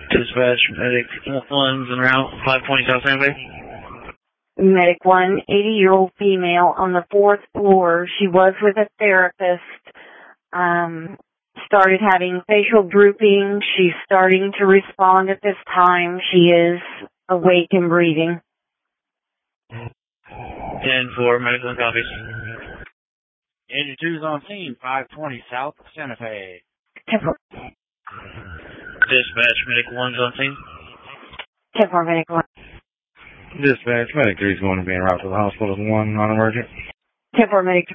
Dispatch, medic 1's en route, 520 South Santa Fe. Medic 1, 80-year-old female on the 4th floor. She was with a therapist. Started having facial drooping. She's starting to respond at this time. She is awake and breathing. 10-4, medic 1 copies. Engine 2's on scene, 520 South Santa Fe. Dispatch, medic 1's on scene. 10-4, medic 1. Dispatch, medic 3's going to be en route to the hospital as 1 non-emergent. 10-4, medic 2.